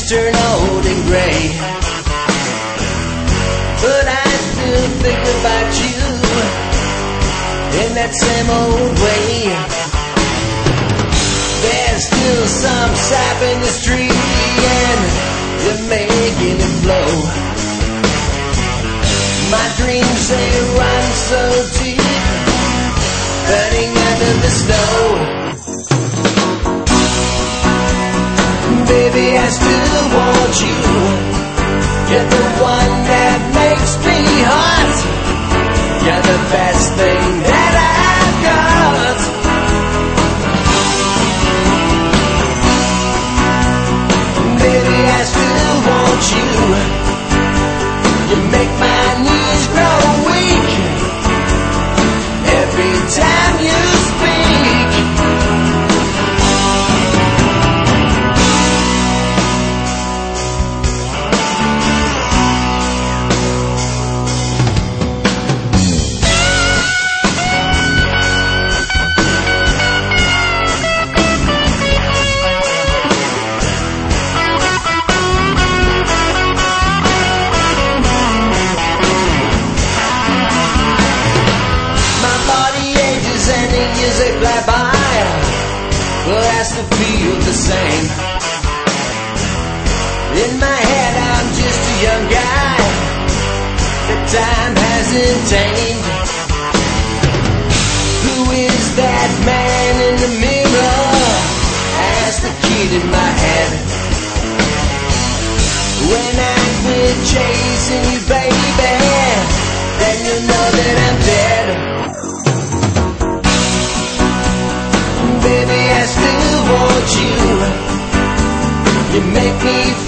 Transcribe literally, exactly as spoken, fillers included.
leaves turn old and gray, but I still think about you in that same old way. There's still some sap in this tree and you're making it flow. My dreams, they run so deep, burning under the snow. Baby, I still want you. You're the one that makes me hot. You're the best thing that I've got. Baby, I still want you. You make my knees grow weak every time you speak. Years they fly by, but I still feel the same. In my head I'm just a young guy that time hasn't tamed. Who is that man in the mirror? Ask the kid in my head. When I quit chasing you, baby, then you know that I'm dead. Baby, I still want you. You make me feel